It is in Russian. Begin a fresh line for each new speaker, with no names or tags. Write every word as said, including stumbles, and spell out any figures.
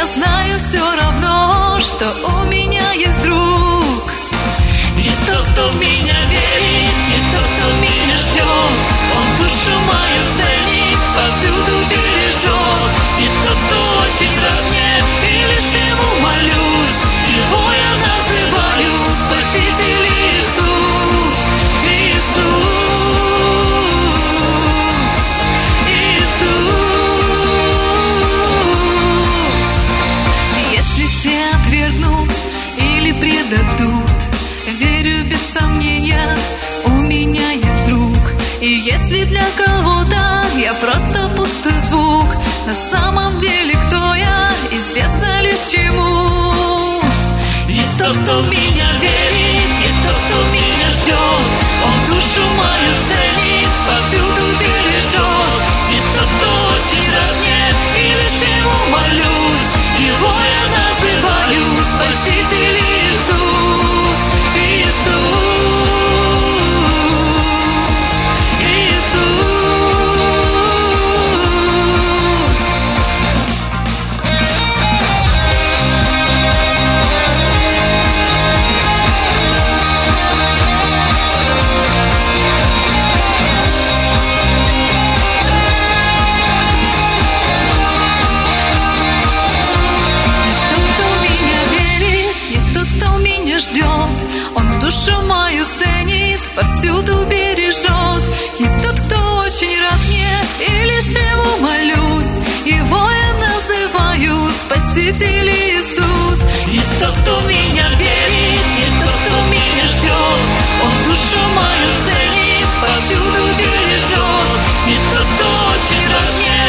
знаю все равно, что у меня есть друг. Есть тот, кто в меня верит, есть тот, кто меня ждет. Он душу мою ценит, повсюду бережет. Есть тот, кто очень рад мне, и лишь ему молюсь. Его я называю Спаситель Иисус. Иисус, Иисус. Если все отвергнут или предадут, верю без сомнения, у меня есть друг. И если для кого-то я просто пустой звук, на самом деле кто я, известно лишь чему. Есть тот, кто в меня верит, есть тот, кто меня ждет. Он душу мою ценит, повсюду бережет. Есть тот, кто очень рад мне, и лишь ему молюсь. Его я называю Спаситель Иисус. Иисус, Иисус. Есть тот, кто в меня верит, есть тот, кто меня ждет. Он душу мою ценит, повсюду бережет. Есть тот, кто очень рад мне, и лишь ему молюсь. Его я называю Спаситель Иисус. Есть тот, кто в меня верит, есть тот, кто меня ждет. Он душу мою ценит, повсюду бережет. Есть тот, кто очень рад мне,